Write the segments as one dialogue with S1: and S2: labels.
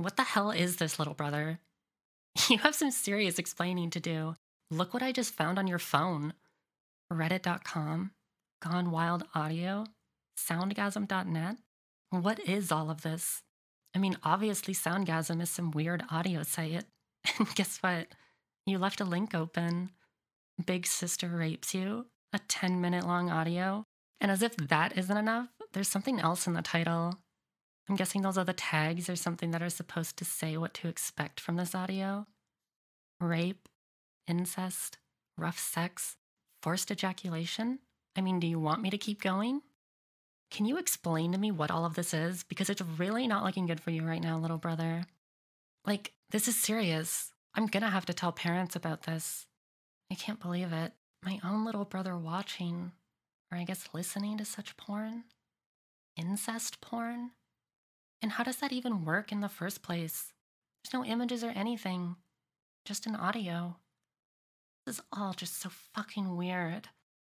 S1: What the hell is this, little brother? You have some serious explaining to do. Look what I just found on your phone. Reddit.com, Gone Wild Audio, Soundgasm.net. What is all of this? I mean, obviously Soundgasm is some weird audio site. And guess what? You left a link open. Big Sister Rapes You, a 10-minute long audio. And as if that isn't enough, there's something else in the title. I'm guessing those are the tags or something that are supposed to say what to expect from this audio. Rape, incest, rough sex, forced ejaculation. I mean, do you want me to keep going? Can you explain to me what all of this is? Because it's really not looking good for you right now, little brother. Like, this is serious. I'm gonna have to tell parents about this. I can't believe it. My own little brother watching, or I guess listening to such porn? Incest porn? And how does that even work in the first place? There's no images or anything, just an audio. This is all just so fucking weird.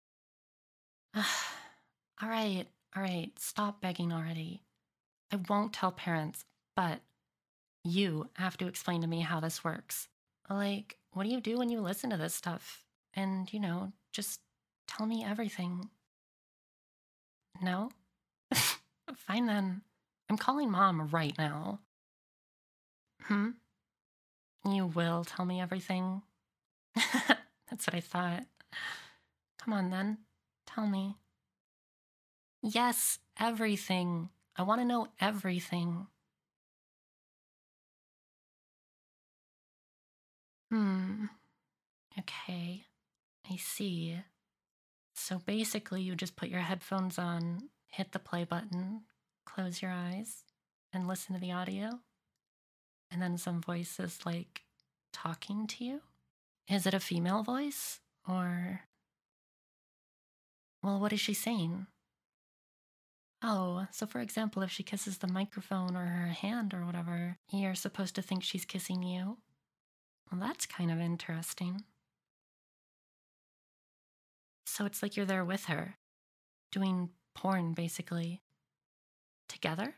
S1: All right, stop begging already. I won't tell parents, but you have to explain to me how this works. Like, what do you do when you listen to this stuff? And, just tell me everything. No? Fine then. I'm calling Mom right now. You will tell me everything? That's what I thought. Come on then. Tell me. Yes, everything. I want to know everything. Okay. I see. So basically, you just put your headphones on, hit the play button, close your eyes, and listen to the audio? And then some voice is like talking to you? Is it a female voice? Or. Well, what is she saying? Oh, so for example, if she kisses the microphone or her hand or whatever, you're supposed to think she's kissing you? Well, that's kind of interesting. So it's like you're there with her, doing porn, basically. Together?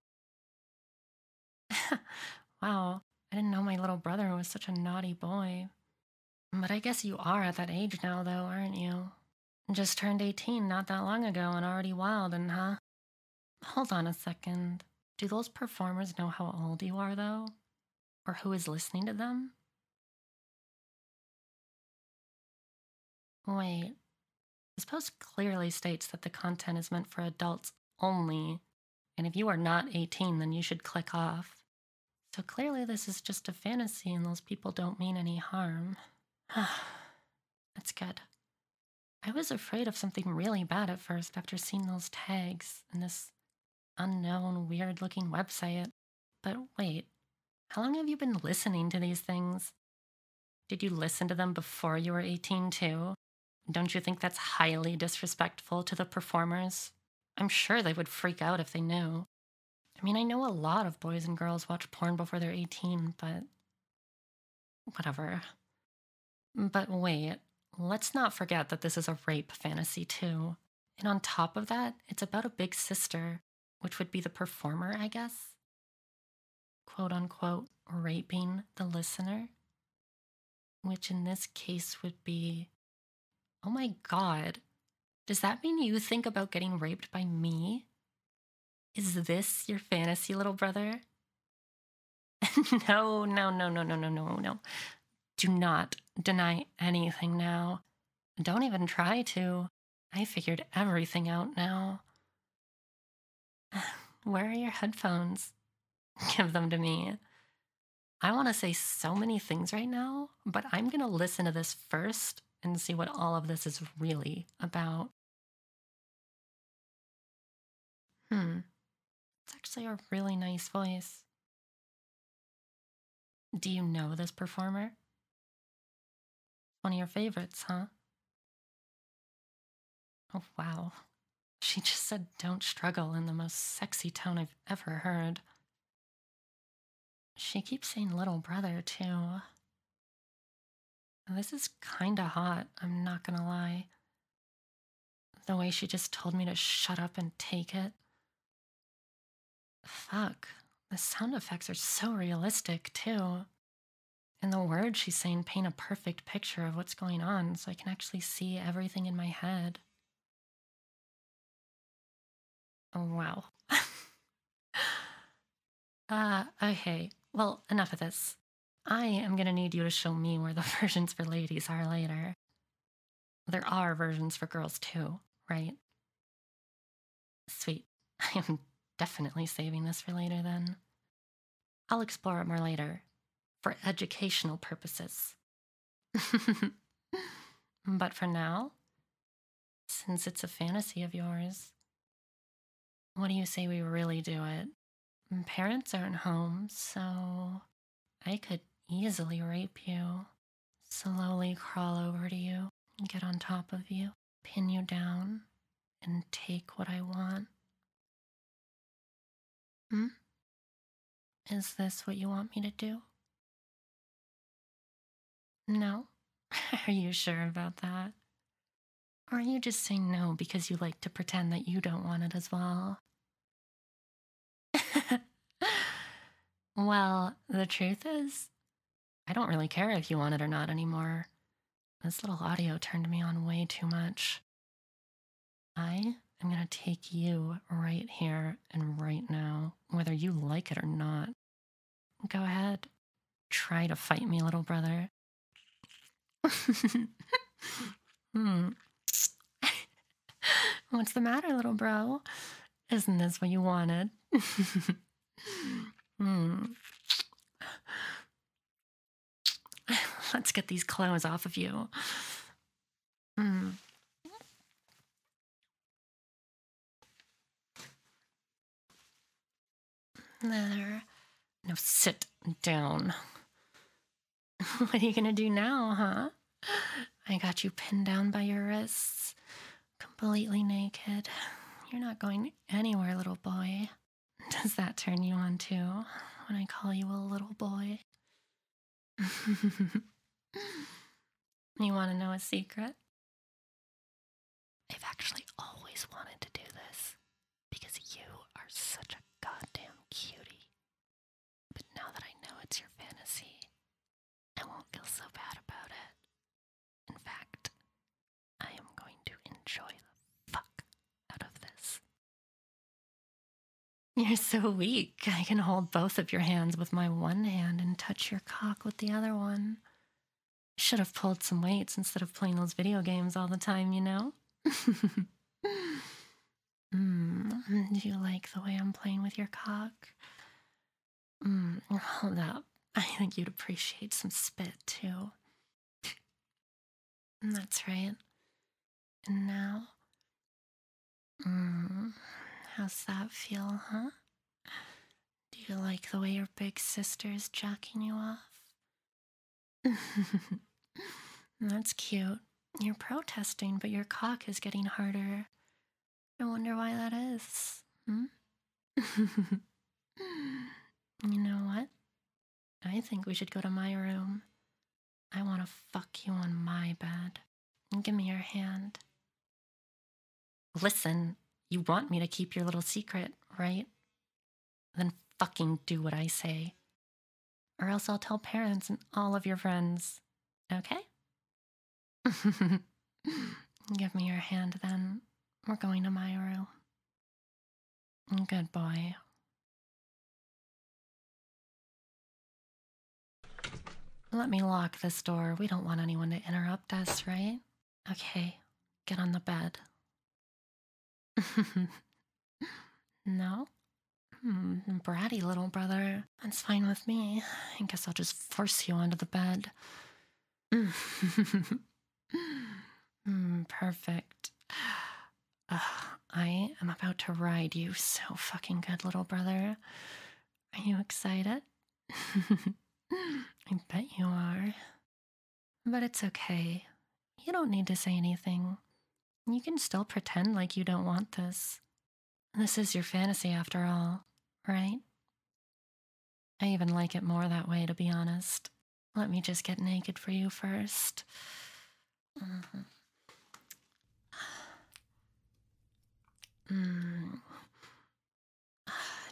S1: Wow, I didn't know my little brother was such a naughty boy. But I guess you are at that age now, though, aren't you? Just turned 18 not that long ago and already wildin', huh? Hold on a second. Do those performers know how old you are, though? Or who is listening to them? Wait, this post clearly states that the content is meant for adults only, and if you are not 18, then you should click off. So clearly this is just a fantasy and those people don't mean any harm. That's good. I was afraid of something really bad at first after seeing those tags and this unknown, weird-looking website. But wait, how long have you been listening to these things? Did you listen to them before you were 18 too? Don't you think that's highly disrespectful to the performers? I'm sure they would freak out if they knew. I mean, I know a lot of boys and girls watch porn before they're 18, but whatever. But wait, let's not forget that this is a rape fantasy too. And on top of that, it's about a big sister, which would be the performer, I guess. Quote unquote, raping the listener. Which in this case would be, oh my God, does that mean you think about getting raped by me? Is this your fantasy, little brother? No. Do not deny anything now. Don't even try to. I figured everything out now. Where are your headphones? Give them to me. I want to say so many things right now, but I'm going to listen to this first and see what all of this is really about. It's actually a really nice voice. Do you know this performer? One of your favorites, huh? Oh, wow. She just said don't struggle in the most sexy tone I've ever heard. She keeps saying little brother, too. This is kinda hot, I'm not gonna lie. The way she just told me to shut up and take it. Fuck. The sound effects are so realistic, too. And the words she's saying paint a perfect picture of what's going on, so I can actually see everything in my head. Oh, wow. Okay. Well, enough of this. I am gonna need you to show me where the versions for ladies are later. There are versions for girls too, right? Sweet. I am definitely saving this for later then. I'll explore it more later, for educational purposes. But for now, since it's a fantasy of yours, what do you say we really do it? Parents aren't home, so I could easily rape you, slowly crawl over to you, get on top of you, pin you down, and take what I want. Hmm? Is this what you want me to do? No? Are you sure about that? Or are you just saying no because you like to pretend that you don't want it as well? Well, the truth is, I don't really care if you want it or not anymore. This little audio turned me on way too much. I am gonna take you right here and right now, whether you like it or not. Go ahead. Try to fight me, little brother. Hmm. What's the matter, little bro? Isn't this what you wanted? Hmm. Let's get these clothes off of you. Hmm. There. No, sit down. What are you gonna do now, huh? I got you pinned down by your wrists, completely naked. You're not going anywhere, little boy. Does that turn you on too, when I call you a little boy? You want to know a secret? I've actually always wanted to do this because you are such a goddamn cutie. But now that I know it's your fantasy, I won't feel so bad about it. In fact, I am going to enjoy the fuck out of this. You're so weak. I can hold both of your hands with my one hand and touch your cock with the other one. Should have pulled some weights instead of playing those video games all the time, you know? Do you like the way I'm playing with your cock? Hold up. I think you'd appreciate some spit, too. That's right. And now? How's that feel, huh? Do you like the way your big sister's jacking you off? That's cute. You're protesting, but your cock is getting harder. I wonder why that is. You know what? I think we should go to my room. I want to fuck you on my bed. Give me your hand. Listen, you want me to keep your little secret, right? Then fucking do what I say. Or else I'll tell parents and all of your friends. Okay? Give me your hand then. We're going to my room. Good boy. Let me lock this door. We don't want anyone to interrupt us, right? Okay, get on the bed. No? Bratty little brother. That's fine with me. I guess I'll just force you onto the bed. Perfect. I am about to ride you so fucking good, little brother. Are you excited? I bet you are. But it's okay. You don't need to say anything. You can still pretend like you don't want this. This is your fantasy after all, right? I even like it more that way, to be honest. Let me just get naked for you first.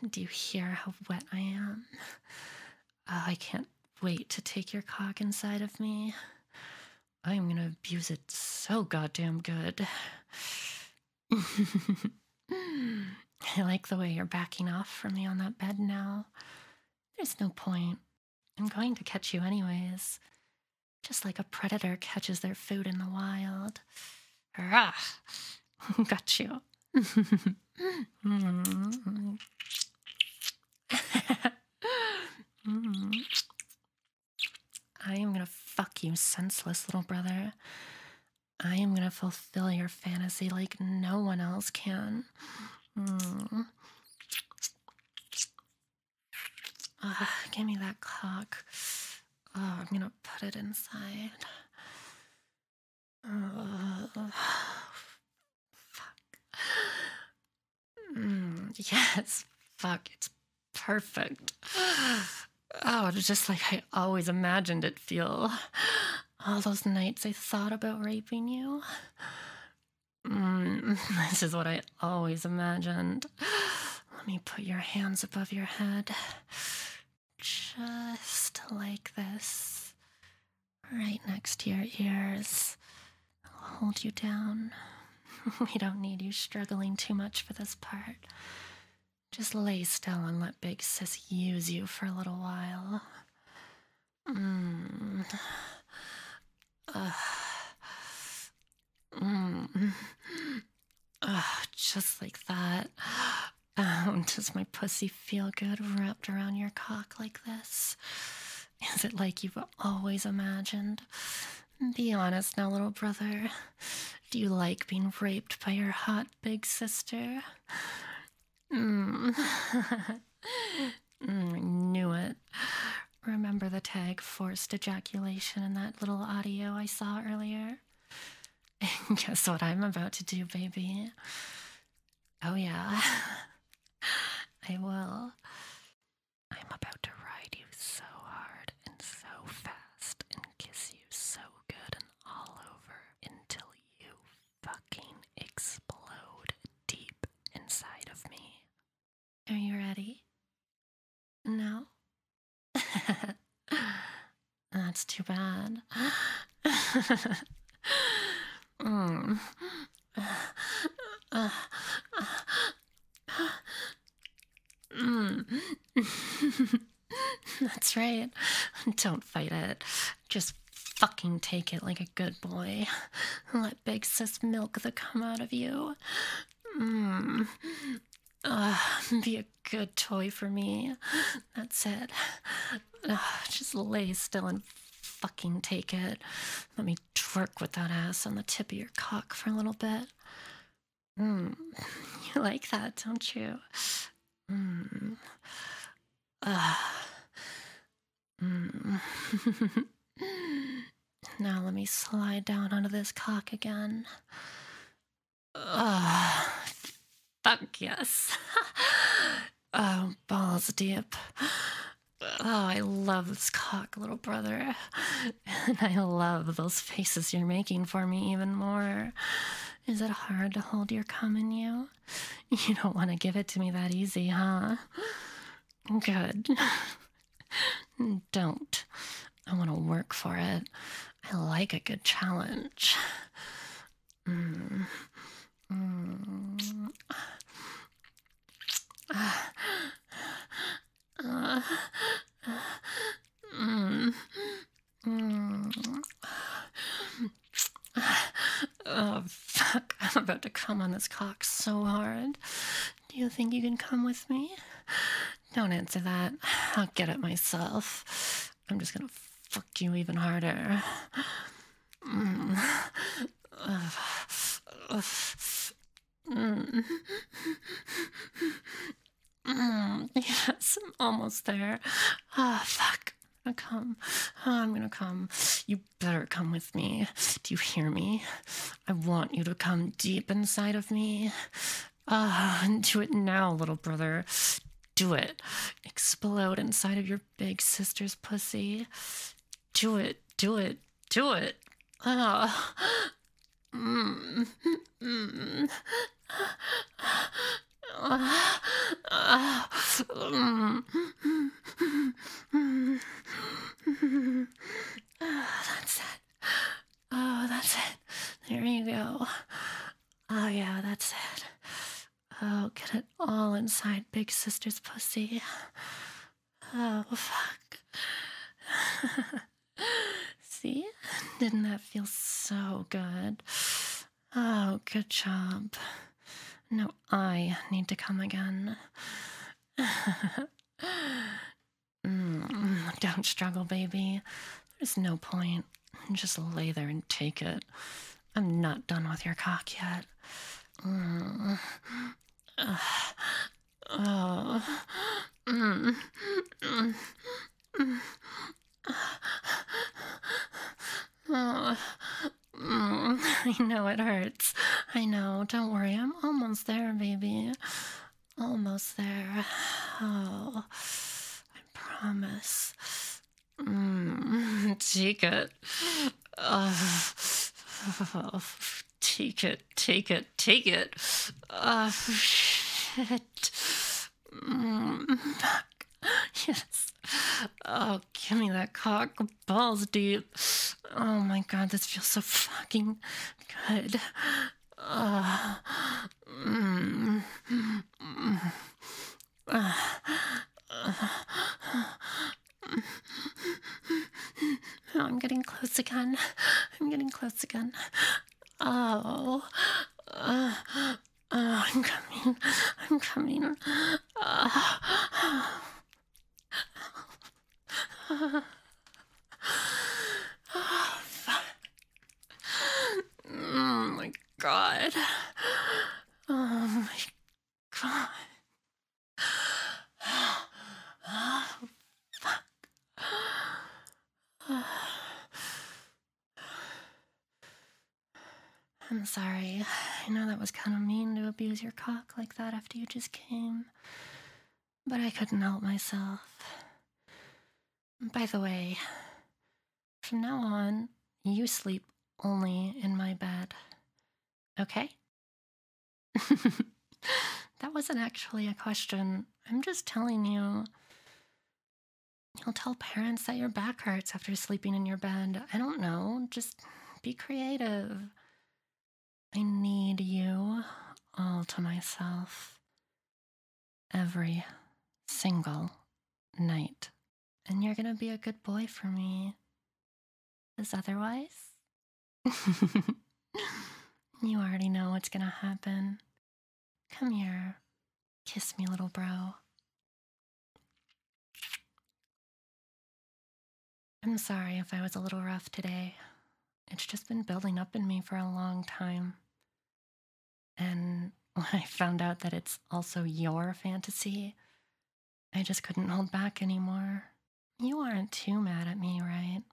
S1: Do you hear how wet I am? Oh, I can't wait to take your cock inside of me. I am gonna abuse it so goddamn good. I like the way you're backing off from me on that bed now. There's no point. I'm going to catch you anyways. Just like a predator catches their food in the wild. Rah! Got you. I am gonna fuck you senseless, little brother. I am gonna fulfill your fantasy like no one else can. Give me that cock. Oh, I'm gonna put it inside. Fuck. Yes, fuck, it's perfect. Oh, it's just like I always imagined it feel. All those nights I thought about raping you. This is what I always imagined. Let me put your hands above your head. Just like this. Right next to your ears. I'll hold you down. We don't need you struggling too much for this part. Just lay still and let Big Sis use you for a little while. Just like that. Does my pussy feel good wrapped around your cock like this? Is it like you've always imagined? Be honest now, little brother. Do you like being raped by your hot big sister? Knew it. Remember the tag forced ejaculation in that little audio I saw earlier? Guess what I'm about to do, baby? Oh yeah, I will. I'm about to ride you so hard and so fast and kiss you so good and all over until you fucking explode deep inside of me. Are you ready? No? That's too bad. That's right. Don't fight it. Just fucking take it like a good boy. Let Big Sis milk the cum out of you. Be a good toy for me. That's it. Just lay still and fucking take it. Let me twerk with that ass on the tip of your cock for a little bit. You like that, don't you? Now let me slide down onto this cock again. Fuck yes. Oh, balls deep. Oh, I love this cock, little brother. And I love those faces you're making for me even more. Is it hard to hold your cum in you? You don't want to give it to me that easy, huh? Good. Don't. I want to work for it. I like a good challenge. Oh, fuck. I'm about to come on this cock so hard. Do you think you can come with me? Don't answer that. I'll get it myself. I'm just gonna fuck you even harder. Yes, I'm almost there. Fuck. I'm gonna come. I'm gonna come. You better come with me. Do you hear me? I want you to come deep inside of me. Do it now, little brother. Do it. Explode inside of your big sister's pussy. Do it. Do it. Do it. Ah, ah, mm, that's it. Oh, that's it. There you go. Oh, yeah, that's it. Oh, get it all inside Big Sister's pussy. Oh, fuck. See? Didn't that feel so good? Oh, good job. Now I need to come again. Don't struggle, baby. There's no point. Just lay there and take it. I'm not done with your cock yet. Mm. Oh. Mm. Mm. Mm. Oh. I know it hurts. I know. Don't worry. I'm almost there, baby. Almost there. Oh, I promise. Take it. Oh, take it, take it, take it. Oh, shit. Fuck. Yes. Oh, give me that cock balls deep. Oh my god, this feels so fucking good. Oh. I'm getting close again. I'm getting close again. Oh. I'm coming. I'm coming. Oh my god. Oh my god. Oh, fuck. I'm sorry. I know that was kind of mean to abuse your cock like that after you just came. But I couldn't help myself. By the way, from now on, you sleep only in my bed. Okay? That wasn't actually a question. I'm just telling you. You'll tell parents that your back hurts after sleeping in your bed. I don't know. Just be creative. I need you all to myself every single night. And you're gonna be a good boy for me. 'Cause otherwise, you already know what's gonna happen. Come here. Kiss me, little bro. I'm sorry if I was a little rough today. It's just been building up in me for a long time. And when I found out that it's also your fantasy, I just couldn't hold back anymore. You aren't too mad at me, right?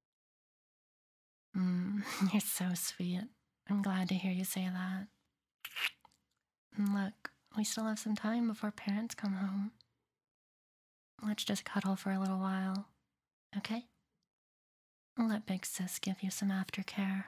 S1: You're so sweet. I'm glad to hear you say that. And look, we still have some time before parents come home. Let's just cuddle for a little while, okay? I'll let Big Sis give you some aftercare.